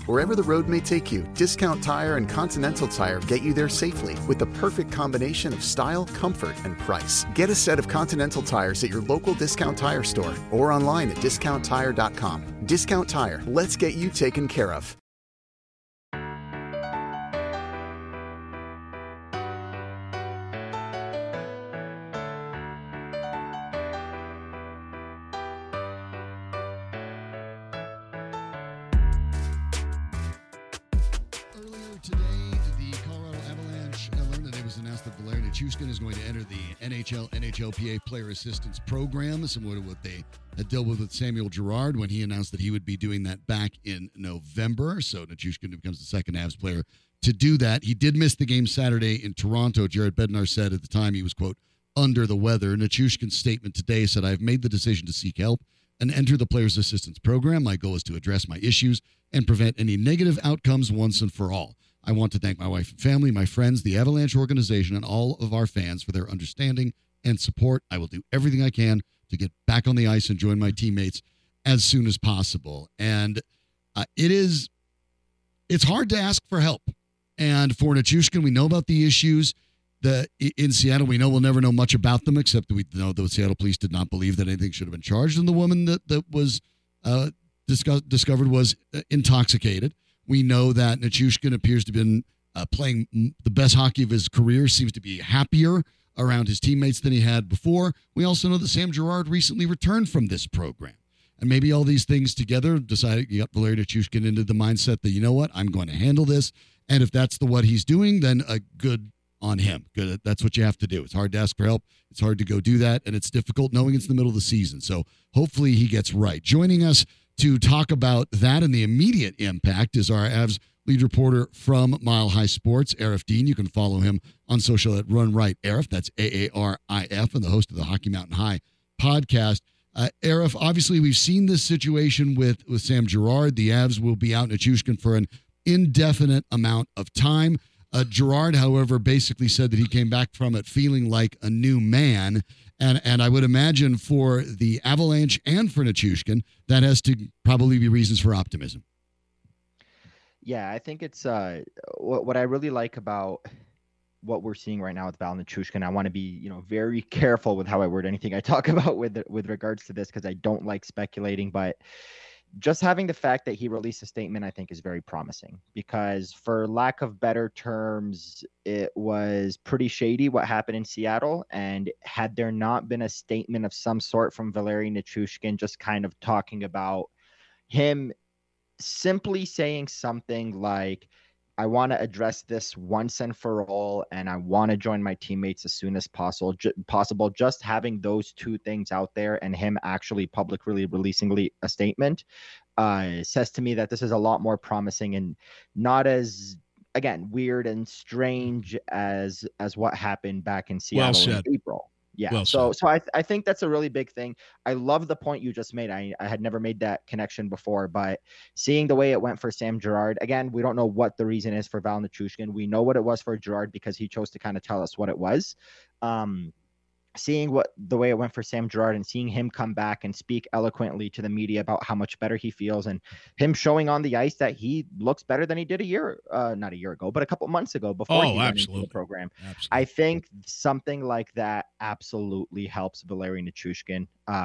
Wherever the road may take you, Discount Tire and Continental Tire get you there safely with the perfect combination of style, comfort, and price. Get a set of Continental tires at your local Discount Tire store or online at discounttire.com. Discount Tire, let's get you taken care of. Announced that Valeri Nichushkin is going to enter the NHLPA Player Assistance Program, similar to what they had dealt with Samuel Girard when he announced that he would be doing that back in November. So Nichushkin becomes the second Avs player to do that. He did miss the game Saturday in Toronto. Jared Bednar said at the time he was, quote, under the weather. Nichushkin's statement today said, I've made the decision to seek help and enter the Players Assistance Program. My goal is to address my issues and prevent any negative outcomes once and for all. I want to thank my wife and family, my friends, the Avalanche organization, and all of our fans for their understanding and support. I will do everything I can to get back on the ice and join my teammates as soon as possible. And it's hard to ask for help. And for Nichushkin, we know about the issues in Seattle. We know we'll never know much about them, except that we know the Seattle police did not believe that anything should have been charged. And the woman that was discovered was intoxicated. We know that Nichushkin appears to have been playing the best hockey of his career, seems to be happier around his teammates than he had before. We also know that Sam Girard recently returned from this program. And maybe all these things together decided you got Valeri Nichushkin into the mindset that, you know what, I'm going to handle this. And if that's what he's doing, then good on him. Good. That's what you have to do. It's hard to ask for help. It's hard to go do that. And it's difficult knowing it's the middle of the season. So hopefully he gets right. Joining us to talk about that and the immediate impact is our Avs lead reporter from Mile High Sports, Arif Dean. You can follow him on social at Run Right Arif. That's AARIF, and the host of the Hockey Mountain High podcast. Arif, obviously we've seen this situation with Sam Girard. The Avs will be out Nichushkin for an indefinite amount of time. Girard, however, basically said that he came back from it feeling like a new man. And I would imagine for the Avalanche and for Nichushkin, that has to probably be reasons for optimism. Yeah, I think it's what I really like about what we're seeing right now with Val Nichushkin. I want to be, very careful with how I word anything I talk about with regards to this, because I don't like speculating, but just having the fact that he released a statement, I think, is very promising, because for lack of better terms, it was pretty shady what happened in Seattle. And had there not been a statement of some sort from Valeri Nichushkin, just kind of talking about him simply saying something like, I want to address this once and for all, and I want to join my teammates as soon as possible. Just having those two things out there and him actually publicly releasing a statement says to me that this is a lot more promising and not as, again, weird and strange as what happened back in Seattle in April. Yeah. Well so I think that's a really big thing. I love the point you just made. I had never made that connection before, but seeing the way it went for Sam Girard, again, we don't know what the reason is for Val Nichushkin. We know what it was for Girard because he chose to kind of tell us what it was. Seeing the way it went for Sam Girard and seeing him come back and speak eloquently to the media about how much better he feels, and him showing on the ice that he looks better than he did not a year ago, but a couple months ago before he went into the program. Absolutely. I think something like that absolutely helps Valeri Nichushkin.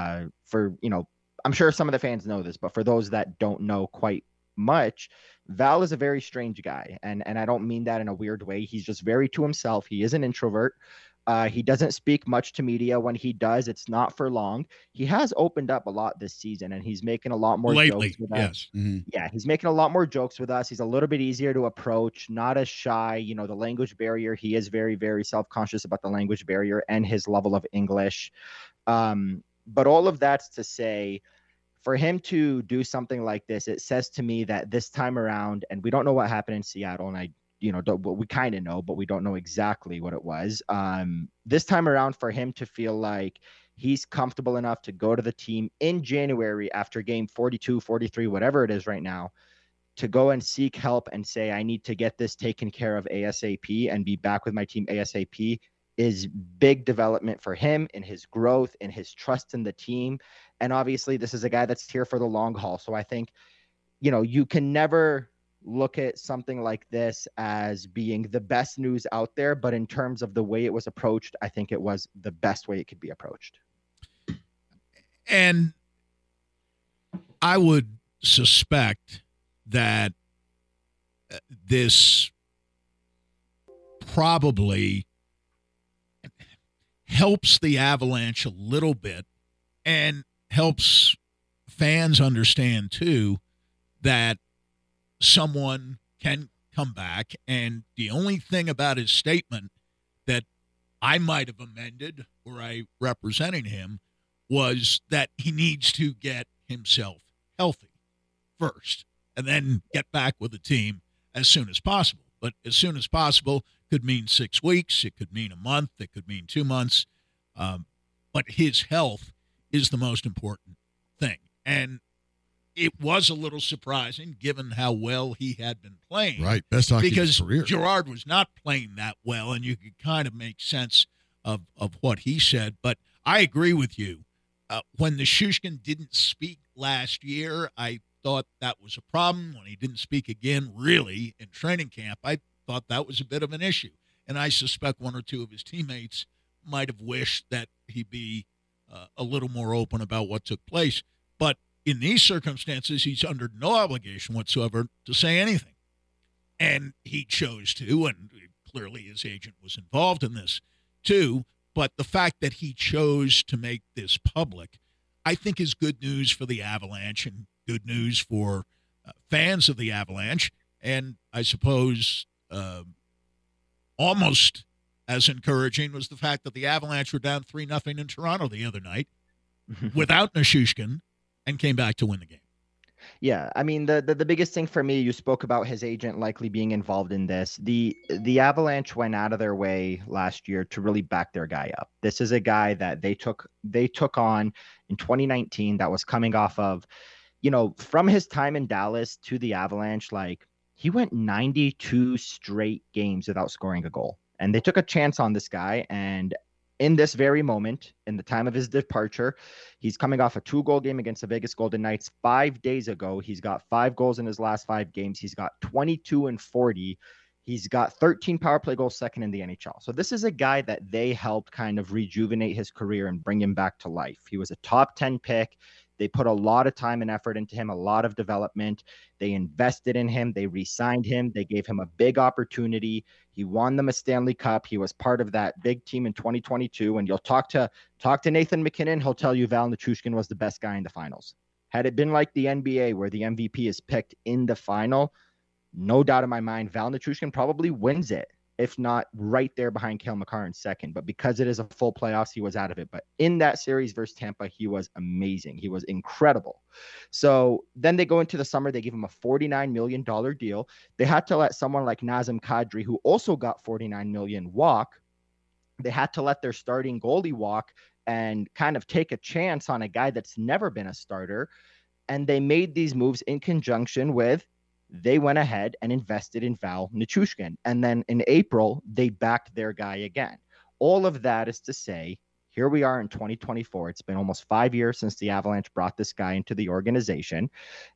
I'm sure some of the fans know this, but for those that don't know quite much, Val is a very strange guy. And I don't mean that in a weird way. He's just very to himself. He is an introvert. He doesn't speak much to media. When he does, it's not for long. He has opened up a lot this season, and he's making a lot more jokes with us. Yes. Mm-hmm. Yeah, he's making a lot more jokes with us. He's a little bit easier to approach, not as shy. The language barrier, he is very, very self-conscious about the language barrier and his level of English. But all of that's to say, for him to do something like this, it says to me that this time around, and we don't know what happened in Seattle, and we kind of know, but we don't know exactly what it was. This time around, for him to feel like he's comfortable enough to go to the team in January after game 42, 43, whatever it is right now, to go and seek help and say, I need to get this taken care of ASAP and be back with my team ASAP, is big development for him in his growth, in his trust in the team. And obviously this is a guy that's here for the long haul. So I think, you can never look at something like this as being the best news out there, but in terms of the way it was approached, I think it was the best way it could be approached. And I would suspect that this probably helps the Avalanche a little bit and helps fans understand, too, that someone can come back. And the only thing about his statement that I might have amended, were I representing him, was that he needs to get himself healthy first and then get back with the team as soon as possible. But as soon as possible could mean 6 weeks. It could mean a month. It could mean 2 months. But his health is the most important thing. And it was a little surprising given how well he had been playing. Right, best hockey of his because career. Girard was not playing that well, and you could kind of make sense of what he said. But I agree with you. When Nichushkin didn't speak last year, I thought that was a problem. When he didn't speak again, really, in training camp, I thought that was a bit of an issue. And I suspect one or two of his teammates might have wished that he be a little more open about what took place. But in these circumstances, he's under no obligation whatsoever to say anything. And he chose to, and clearly his agent was involved in this too. But the fact that he chose to make this public, I think, is good news for the Avalanche and good news for fans of the Avalanche. And I suppose almost as encouraging was the fact that the Avalanche were down 3-0 in Toronto the other night without Nichushkin and came back to win the game. Yeah, I mean, the biggest thing for me, you spoke about his agent likely being involved in this. The Avalanche went out of their way last year to really back their guy up. This is a guy that they took on in 2019 that was coming off of, from his time in Dallas to the Avalanche, like he went 92 straight games without scoring a goal. And they took a chance on this guy, and in this very moment, in the time of his departure, he's coming off a 2-goal game against the Vegas Golden Knights 5 days ago. He's got 5 goals in his last 5 games. He's got 22 and 40. He's got 13 power play goals, second in the NHL. So this is a guy that they helped kind of rejuvenate his career and bring him back to life. He was a top 10 pick. They put a lot of time and effort into him, a lot of development. They invested in him. They re-signed him. They gave him a big opportunity. He won them a Stanley Cup. He was part of that big team in 2022. And you'll talk to Nathan MacKinnon. He'll tell you Val Nichushkin was the best guy in the finals. Had it been like the NBA where the MVP is picked in the final, no doubt in my mind, Val Nichushkin probably wins it, if not right there behind Cale Makar in second. But because it is a full playoffs, he was out of it. But in that series versus Tampa, he was amazing. He was incredible. So then they go into the summer. They give him a $49 million deal. They had to let someone like Nazem Kadri, who also got $49 million, walk. They had to let their starting goalie walk and kind of take a chance on a guy that's never been a starter. And they made these moves in conjunction with, they went ahead and invested in Val Nichushkin. And then in April, they backed their guy again. All of that is to say, here we are in 2024. It's been almost 5 years since the Avalanche brought this guy into the organization.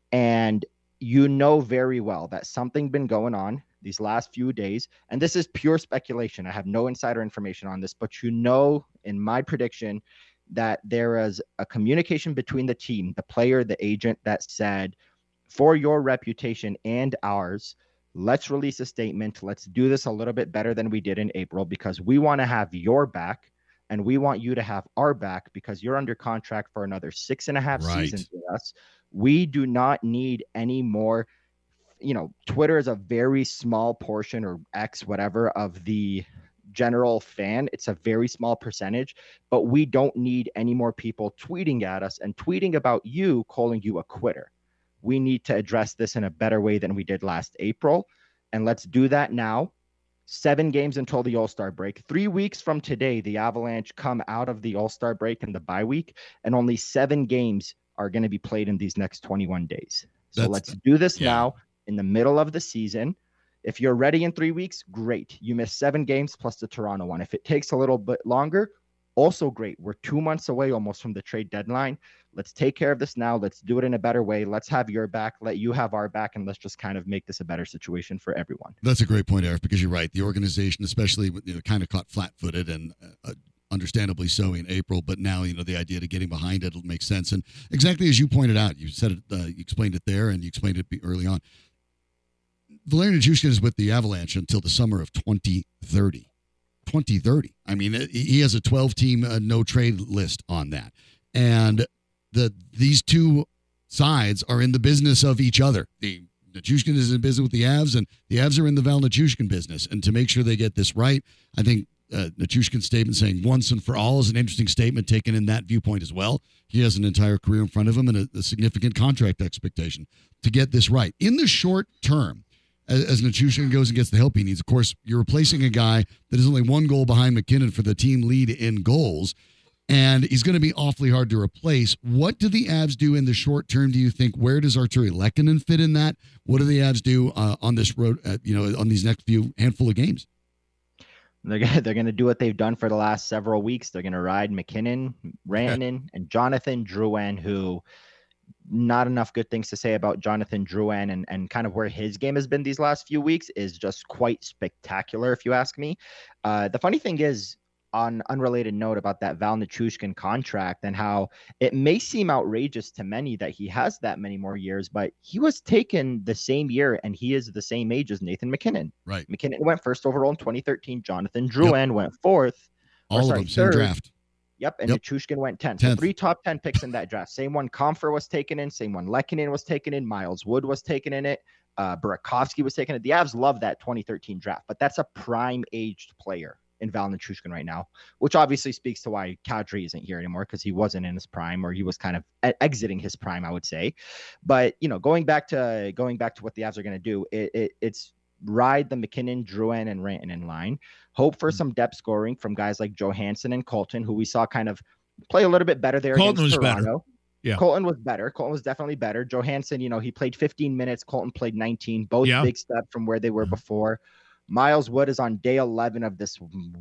And you know very well that something been going on these last few days. And this is pure speculation. I have no insider information on this, but in my prediction, that there is a communication between the team, the player, the agent, that said, for your reputation and ours, let's release a statement. Let's do this a little bit better than we did in April, because we want to have your back and we want you to have our back, because you're under contract for another 6.5 seasons with us. We do not need any more. Twitter is a very small portion, or X, whatever, of the general fan. It's a very small percentage, but we don't need any more people tweeting at us and tweeting about you, calling you a quitter. We need to address this in a better way than we did last April. And let's do that now. 7 games until the All-Star break. 3 weeks from today, the Avalanche come out of the All-Star break and the bye week, and only 7 games are going to be played in these next 21 days. So let's do this now in the middle of the season. If you're ready in 3 weeks, great. You missed 7 games plus the Toronto one. If it takes a little bit longer, Also great. We're 2 months away almost from the trade deadline. Let's take care of this now. Let's do it in a better way. Let's have your back. Let you have our back. And let's just kind of make this a better situation for everyone. That's a great point, Eric, because you're right. The organization, especially, kind of caught flat-footed and understandably so in April. But now, the idea to getting behind it will make sense. And exactly as you pointed out, you said it, you explained it there, and you explained it early on. Valeri Nichushkin is with the Avalanche until the summer of 2030. 2030. I mean, he has a 12-team no-trade list on that. And these two sides are in the business of each other. The Nichushkin is in business with the Avs, and the Avs are in the Val Nichushkin business. And to make sure they get this right, I think Nichushkin's statement saying once and for all is an interesting statement taken in that viewpoint as well. He has an entire career in front of him and a significant contract expectation to get this right. In the short term, as Nichushkin goes and gets the help he needs, of course, you're replacing a guy that is only one goal behind McKinnon for the team lead in goals, and he's going to be awfully hard to replace. What do the Avs do in the short term, do you think? Where does Artturi Lehkonen fit in that? What do the Avs do on this road, on these next handful of games? They're going to do what they've done for the last several weeks. They're going to ride McKinnon, Rantanen, and Jonathan Drouin, who not enough good things to say about Jonathan Drouin and kind of where his game has been these last few weeks is just quite spectacular, if you ask me. The funny thing is, on unrelated note about that Val Nichushkin contract and how it may seem outrageous to many that he has that many more years, but he was taken the same year and he is the same age as Nathan McKinnon. Right. McKinnon went first overall in 2013. Jonathan Drouin went fourth. All of them, same draft. Yep, and Nichushkin went 10th. So 3 top 10 picks in that draft. Same one Comfer was taken in, same one Lehkonen was taken in, Miles Wood was taken in it, Burakovsky was taken in. The Avs love that 2013 draft, but that's a prime-aged player in Val Nichushkin right now, which obviously speaks to why Kadri isn't here anymore, because he wasn't in his prime, or he was kind of exiting his prime, I would say. But going back to what the Avs are going to do, it's ride the McKinnon, Drouin, and Rantanen line. Hope for some depth scoring from guys like Johansson and Colton, who we saw kind of play a little bit better there. Colton was Toronto. better. Yeah. Colton was better. Colton was definitely better. Johansson, he played 15 minutes. Colton played 19. Both big step from where they were before. Miles Wood is on day 11 of this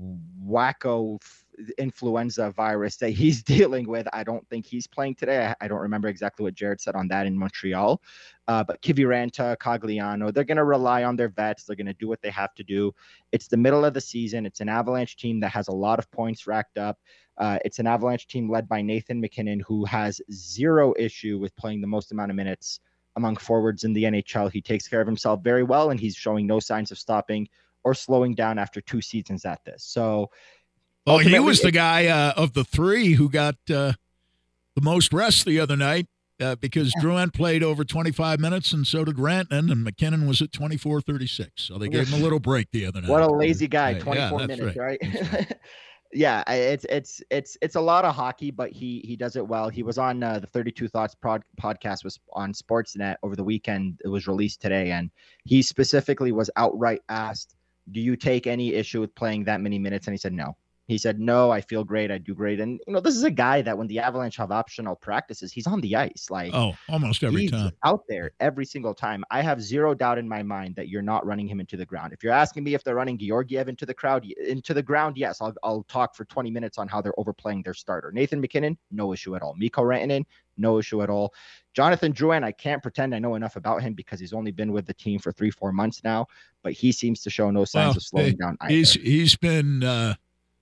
wacko influenza virus that he's dealing with. I don't think he's playing today. I don't remember exactly what Jared said on that in Montreal. But Kiviranta, Cogliano, they're going to rely on their vets. They're going to do what they have to do. It's the middle of the season. It's an Avalanche team that has a lot of points racked up. It's an Avalanche team led by Nathan McKinnon, who has zero issue with playing the most amount of minutes among forwards in the NHL. He takes care of himself very well, and he's showing no signs of stopping or slowing down after 2 seasons at this. So, he was the guy of the 3 who got the most rest the other night because Drouin played over 25 minutes, and so did Rantanen, and McKinnon was at 24:36. So they gave him a little break the other night. What a lazy guy! 24 minutes, right? Yeah, it's a lot of hockey, but he does it well. He was on the 32 Thoughts podcast was on Sportsnet over the weekend. It was released today, and he specifically was outright asked, "Do you take any issue with playing that many minutes?" And he said no. He said, "No, I feel great. I do great." And, this is a guy that when the Avalanche have optional practices, he's on the ice. Almost every time. Out there every single time. I have zero doubt in my mind that you're not running him into the ground. If you're asking me if they're running Georgiev into the ground, yes, I'll talk for 20 minutes on how they're overplaying their starter. Nathan McKinnon, no issue at all. Mikko Rantanen, no issue at all. Jonathan Drouin, I can't pretend I know enough about him because he's only been with the team for 3-4 months now, but he seems to show no signs of slowing down either. He's been a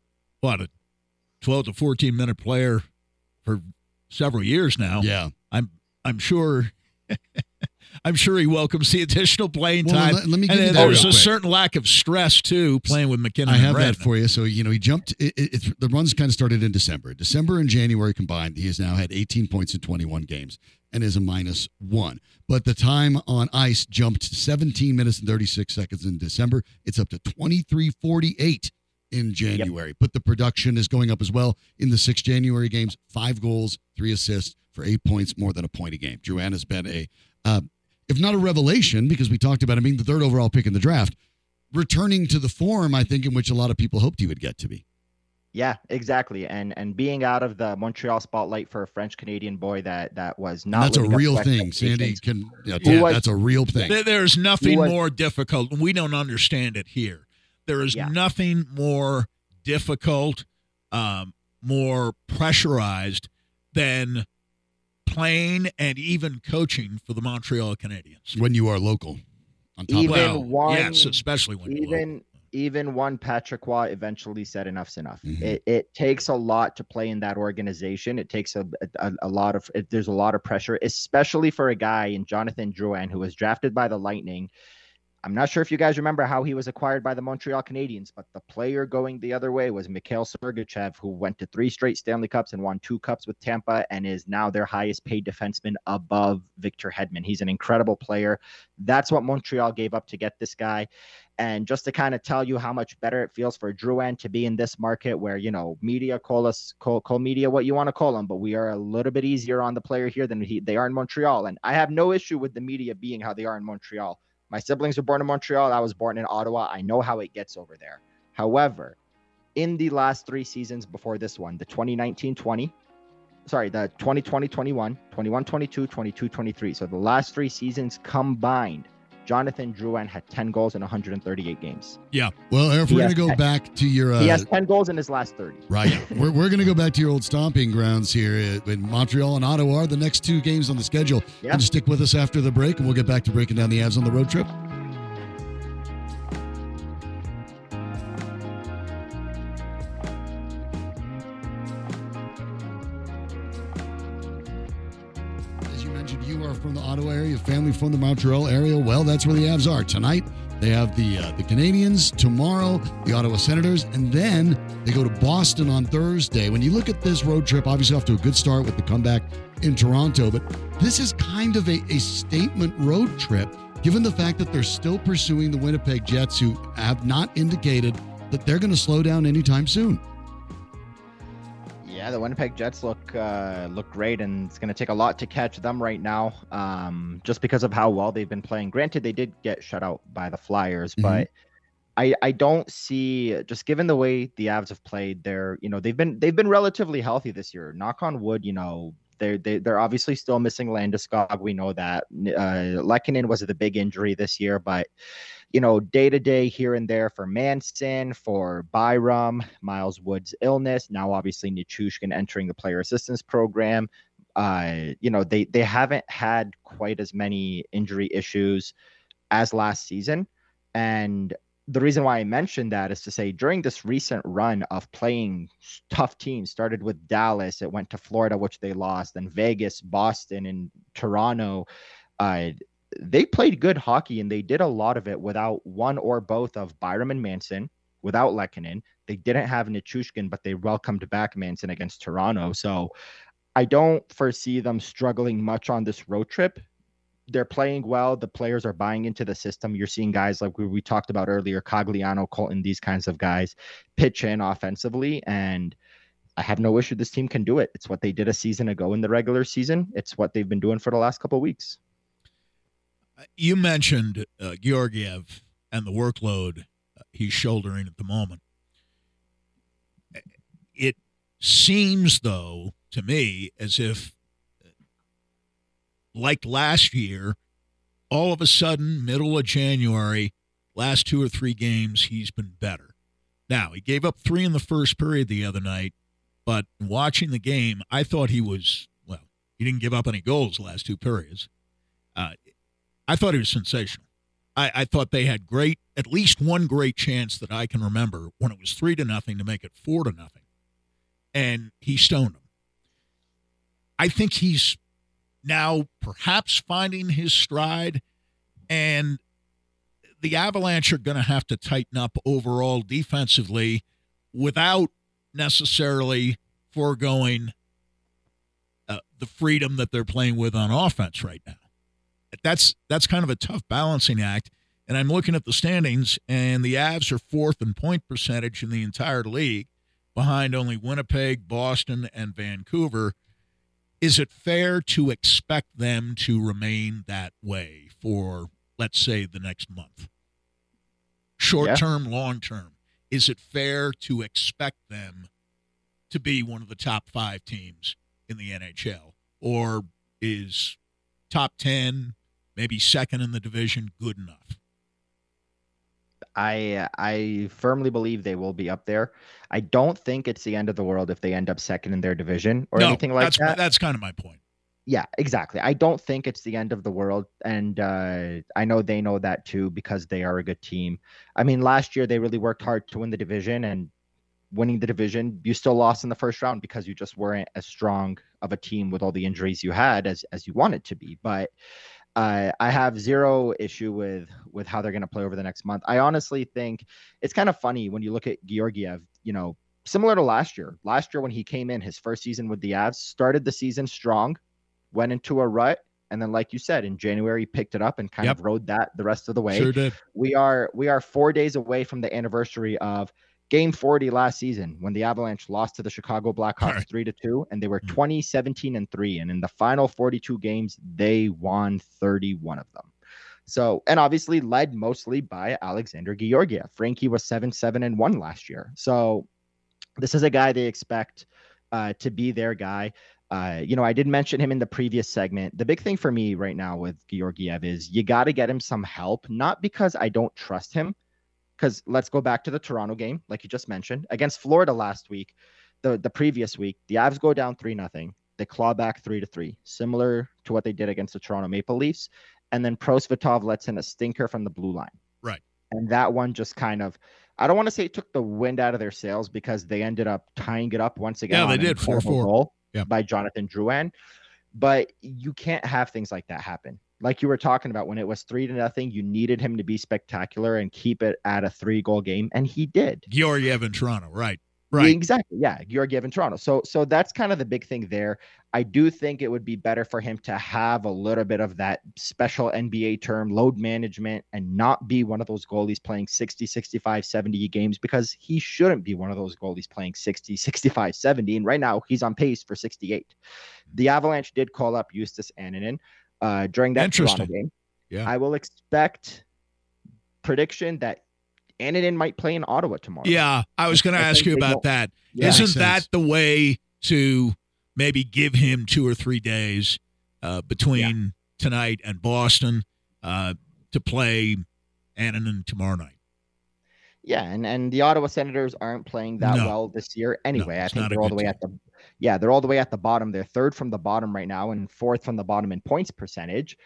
12 to 14 minute player for several years now. Yeah. I'm sure I'm sure he welcomes the additional playing time. Let me give you that. There's a certain lack of stress too playing with McKinnon. I have that for you. So, he jumped the runs kind of started in December. December and January combined, he has now had 18 points in 21 games and is a -1. But the time on ice jumped 17 minutes and 36 seconds in December. It's up to 23:48 in January. Yep. But the production is going up as well. In the 6 January games, 5 goals, 3 assists for 8 points, more than a point a game. Drouin has been if not a revelation, because we talked about him being the 3rd overall pick in the draft, returning to the form, I think, in which a lot of people hoped he would get to be. Yeah, exactly. And being out of the Montreal spotlight for a French-Canadian boy that was not. And that's a real thing. Sandy can, that's a real thing. There's nothing more difficult. We don't understand it here. There is nothing more difficult, more pressurized than playing and even coaching for the Montreal Canadiens. When you are local. On top Even of one, yes, especially when you're local. Even one Patrick Waugh eventually said enough's enough. Mhm. It takes a lot to play in that organization. It takes a lot of there's a lot of pressure, especially for a guy in Jonathan Drouin who was drafted by the Lightning. I'm not sure if you guys remember how he was acquired by the Montreal Canadiens, but the player going the other way was Mikhail Sergachev, who went to 3 straight Stanley Cups and won 2 cups with Tampa and is now their highest paid defenseman above Victor Hedman. He's an incredible player. That's what Montreal gave up to get this guy. And just to kind of tell you how much better it feels for Drouin to be in this market where, media call media what you want to call them, but we are a little bit easier on the player here than they are in Montreal. And I have no issue with the media being how they are in Montreal. My siblings were born in Montreal. I was born in Ottawa. I know how it gets over there. However, in the last 3 seasons before this one, the 2019-20, the 2020-21, 21-22, 22-23. So the last 3 seasons combined, Jonathan Drouin had 10 goals in 138 games. Yeah. Well, if we're going to go back to your... he has 10 goals in his last 30. Right. We're going to go back to your old stomping grounds here. When Montreal and Ottawa are the next 2 games on the schedule. Yeah. And stick with us after the break, and we'll get back to breaking down the Avs on the road trip. You are from the Ottawa area, family from the Montreal area. Well, that's where the Avs are. Tonight, they have the Canadiens. Tomorrow, the Ottawa Senators. And then they go to Boston on Thursday. When you look at this road trip, obviously off to a good start with the comeback in Toronto. But this is kind of a statement road trip, given the fact that they're still pursuing the Winnipeg Jets, who have not indicated that they're going to slow down anytime soon. Yeah, the Winnipeg Jets look great, and it's going to take a lot to catch them right now, just because of how well they've been playing. Granted, they did get shut out by the Flyers, but I don't see, just given the way the Avs have played, they've been relatively healthy this year. Knock on wood, they're obviously still missing Landeskog. We know that. Lehkonen was the big injury this year, but day to day here and there for Manson, for Byram, Miles Wood's illness. Now, obviously, Nichushkin entering the player assistance program. They haven't had quite as many injury issues as last season. And the reason why I mentioned that is to say during this recent run of playing tough teams, started with Dallas, it went to Florida, which they lost, then Vegas, Boston, and Toronto. They played good hockey, and they did a lot of it without one or both of Byram and Manson, without Lehkonen. They didn't have Nichushkin, but they welcomed back Manson against Toronto. So I don't foresee them struggling much on this road trip. They're playing well. The players are buying into the system. You're seeing guys like we talked about earlier, Cogliano, Colton, these kinds of guys pitch in offensively, and I have no issue this team can do it. It's what they did a season ago in the regular season. It's what they've been doing for the last couple of weeks. You mentioned Georgiev and the workload he's shouldering at the moment. It seems, though, to me, as if, like last year, all of a sudden, middle of January, last 2 or 3 games, he's been better. Now, he gave up 3 in the first period the other night, but watching the game, I thought he didn't give up any goals the last 2 periods. I thought he was sensational. I thought they had at least one great chance that I can remember when it was 3-0 to make it 4-0, and he stoned them. I think he's now perhaps finding his stride, and the Avalanche are going to have to tighten up overall defensively without necessarily foregoing the freedom that they're playing with on offense right now. That's kind of a tough balancing act. And I'm looking at the standings, and the Avs are 4th in point percentage in the entire league, behind only Winnipeg, Boston, and Vancouver. Is it fair to expect them to remain that way for, let's say, the next month? Short term, long term. Is it fair to expect them to be one of the top 5 teams in the NHL? Or is top 10, maybe second in the division, good enough? I firmly believe they will be up there. I don't think it's the end of the world if they end up second in their division or anything like that. That's kind of my point. Yeah, exactly. I don't think it's the end of the world. And I know they know that too because they are a good team. I mean, last year they really worked hard to win the division, and winning the division, you still lost in the first round because you just weren't as strong of a team with all the injuries you had as you wanted to be. But I have zero issue with how they're going to play over the next month. I honestly think it's kind of funny when you look at Georgiev, similar to last year. Last year when he came in, his first season with the Avs, started the season strong, went into a rut, and then, like you said, in January, picked it up and kind of rode that the rest of the way. Sure did. We are 4 days away from the anniversary of Game 40 last season when the Avalanche lost to the Chicago Blackhawks 3-2, and they were 20-17-3. And in the final 42 games, they won 31 of them. So, and obviously led mostly by Alexander Georgiev. Frankie was 7-7-1 last year. So this is a guy they expect to be their guy. I did mention him in the previous segment. The big thing for me right now with Georgiev is you got to get him some help, not because I don't trust him, because let's go back to the Toronto game, like you just mentioned, against Florida last week, the previous week, the Avs go down 3-0. They claw back 3-3, similar to what they did against the Toronto Maple Leafs. And then Prosvetov lets in a stinker from the blue line. Right. And that one just kind of, I don't want to say it took the wind out of their sails because they ended up tying it up once again. Yeah, they did 4-4 goal by Jonathan Drouin. But you can't have things like that happen. Like you were talking about, when it was 3-0, you needed him to be spectacular and keep it at a 3-goal game, and he did. Georgiev in Toronto, right? Exactly. Yeah, Georgiev in Toronto. So that's kind of the big thing there. I do think it would be better for him to have a little bit of that special NBA term, load management, and not be one of those goalies playing 60, 65, 70 games, because he shouldn't be one of those goalies playing 60, 65, 70. And right now he's on pace for 68. The Avalanche did call up Justus Annunen during that Toronto game. Yeah. I will expect prediction that Annunen might play in Ottawa tomorrow. Yeah, I was going to ask you about that. Yeah. Isn't that the way to maybe give him 2 or 3 days between tonight and Boston to play Annunen tomorrow night? Yeah, and the Ottawa Senators aren't playing that well this year anyway. I think they're all the way they're all the way at the bottom. They're third from the bottom right now and fourth from the bottom in points percentage.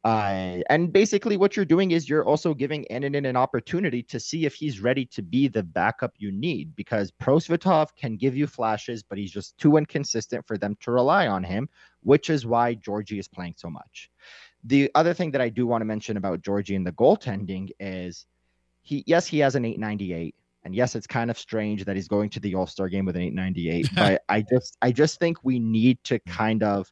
And basically what you're doing is you're also giving Annunen an opportunity to see if he's ready to be the backup you need, because Prosvetov can give you flashes, but he's just too inconsistent for them to rely on him, which is why Georgie is playing so much. The other thing that I do want to mention about Georgie and the goaltending is he has an 898. And yes, it's kind of strange that he's going to the All-Star game with an 898, but I just think we need to kind of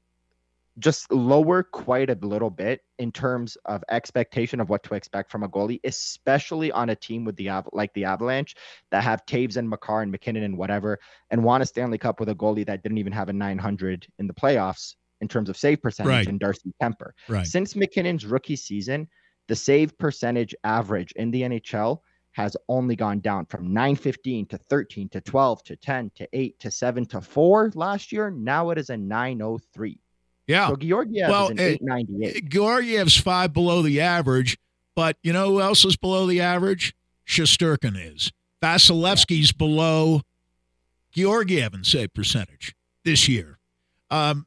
just lower quite a little bit in terms of expectation of what to expect from a goalie, especially on a team with the Avalanche that have Taves and Makar and McKinnon and whatever, and won a Stanley Cup with a goalie that didn't even have a 900 in the playoffs in terms of save percentage, and Darcy Kemper. Right. Since McKinnon's rookie season, the save percentage average in the NHL has only gone down from 915 to 13 to 12 to 10 to 8 to 7 to 4 last year. Now it is a 903. Yeah. So Georgiev is an 898. Georgiev's 5 below the average, but you know who else is below the average? Shesterkin is. Vasilevsky's below Georgiev in save percentage this year. And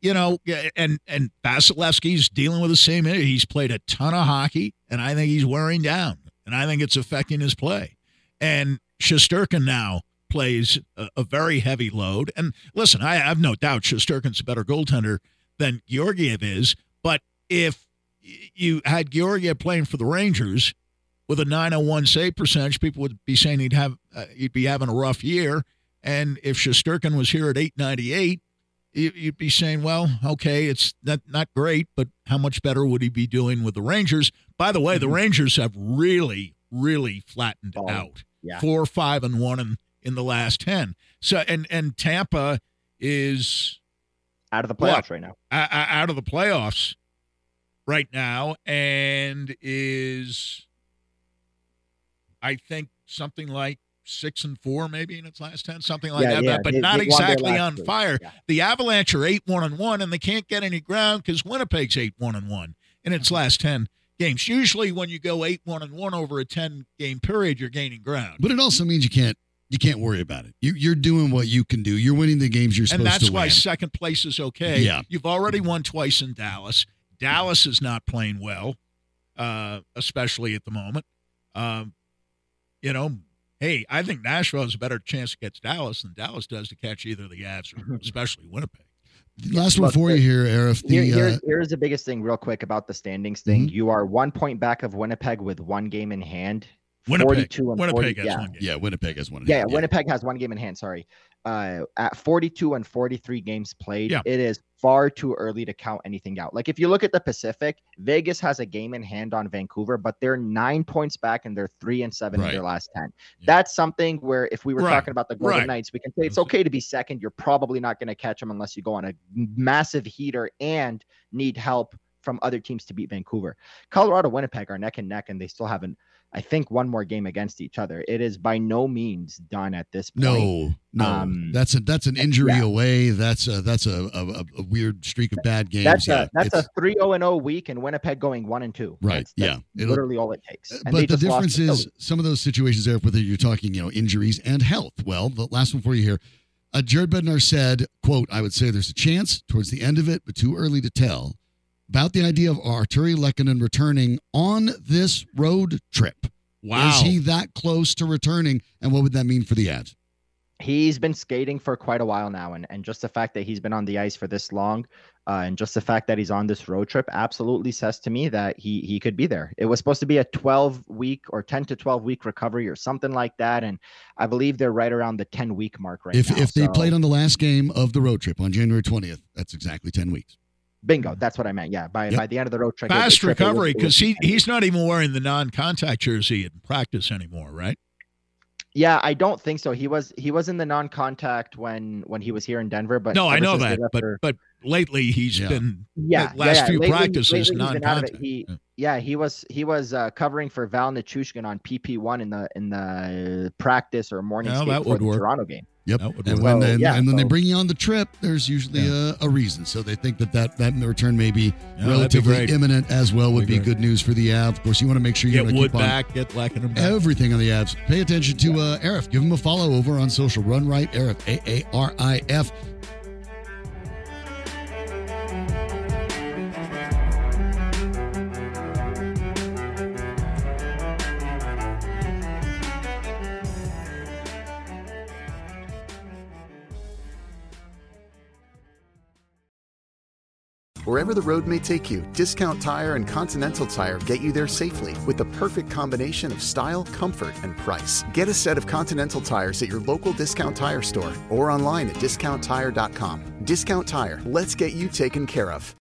Vasilevsky's dealing with the same issue. He's played a ton of hockey, and I think he's wearing down, and I think it's affecting his play. And Shesterkin now plays a very heavy load. And listen, I have no doubt Shesterkin's a better goaltender than Georgiev is, but if you had Georgiev playing for the Rangers with a 901 save percentage, people would be saying he'd be having a rough year. And if Shesterkin was here at 898, you'd be saying, well, okay, it's not great, but how much better would he be doing with the Rangers? By the way, the Rangers have really, really flattened out. Yeah. 4-5-1 in the last 10. So and Tampa is out of the playoffs right now. Out of the playoffs right now, and is, I think, something like 6-4 maybe in its last 10, something like that. But not exactly on fire. Yeah. The Avalanche are 8-1-1, and they can't get any ground because Winnipeg's 8-1-1 in its last 10 games. Usually when you go 8-1-1 over a 10-game period, you're gaining ground. But it also means you can't worry about it. You're doing what you can do. You're winning the games you're supposed to win. And that's why second place is okay. Yeah. You've already won twice in Dallas. Dallas is not playing well, especially at the moment. Hey, I think Nashville has a better chance against Dallas than Dallas does to catch either the Avs or especially Winnipeg. Last one for you here, Arif. Here's the biggest thing real quick about the standings thing. You are 1 point back of Winnipeg with one game in hand. Winnipeg has 1 game. Yeah, Winnipeg has one. Yeah, Winnipeg has one game in hand. Sorry. At 42 and 43 games played, it is far too early to count anything out. Like if you look at the Pacific, Vegas has a game in hand on Vancouver, but they're 9 points back and they're 3-7 in their last 10. Yeah. That's something where if we were talking about the Golden Knights, we can say it's okay to be second. You're probably not going to catch them unless you go on a massive heater and need help from other teams to beat Vancouver. Colorado, Winnipeg are neck and neck, and they still haven't, I think, one more game against each other. It is by no means done at this point. No. That's an injury away. That's a weird streak of bad games. That's a 3-0-0 week, and Winnipeg going 1-2. Right. That's literally all it takes. And but the difference is some of those situations there, whether you're talking, injuries and health. Well, the last one for you here. Jared Bednar said, quote, "I would say there's a chance towards the end of it, but too early to tell, about the idea of Artturi Lehkonen returning on this road trip." Wow. Is he that close to returning, and what would that mean for the Avs? He's been skating for quite a while now, and just the fact that he's been on the ice for this long, and just the fact that he's on this road trip absolutely says to me that he could be there. It was supposed to be a 12-week or 10 to 12-week recovery or something like that, and I believe they're right around the 10-week mark now. If they played on the last game of the road trip on January 20th, that's exactly 10 weeks. Bingo. That's what I meant. Yeah. By the end of the road trip. Fast recovery, because he's not even wearing the non-contact jersey in practice anymore, right? Yeah, I don't think so. He was in the non-contact when he was here in Denver, but no, I know that. But lately he's been last few practices non-contact. He was covering for Val Nichushkin on PP1 in the practice or morning skate before the Toronto game. Yep. And when they bring you on the trip, there's usually a reason. So they think that return may be relatively imminent as well. Would be good news for the Avs. Of course, you want to make sure you get Wood back, get Lehkonen back. Everything on the Avs. Pay attention to Arif. Give him a follow over on social. Run Right Arif, AARIF. Wherever the road may take you, Discount Tire and Continental Tire get you there safely with the perfect combination of style, comfort, and price. Get a set of Continental tires at your local Discount Tire store or online at discounttire.com. Discount Tire, let's get you taken care of.